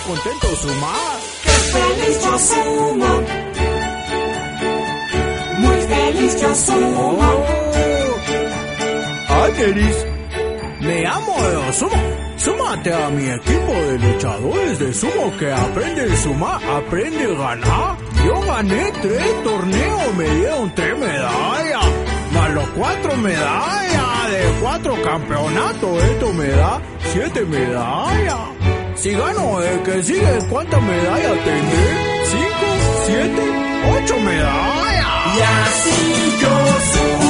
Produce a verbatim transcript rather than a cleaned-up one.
contento sumar. ¡Qué feliz yo sumo! Muy feliz yo sumo. ¡Ay, Deris! Me amo de sumo. Súmate a mi equipo de luchadores de sumo que aprende a sumar, aprende a ganar. Yo gané tres torneos, me dieron tres medallas. Más los cuatro medallas de cuatro campeonatos, esto me da siete medallas. Si gano el que sigue, ¿cuántas medallas tendré? ¿Cinco? ¿Siete? ¿Ocho medallas? Y así yo sumo.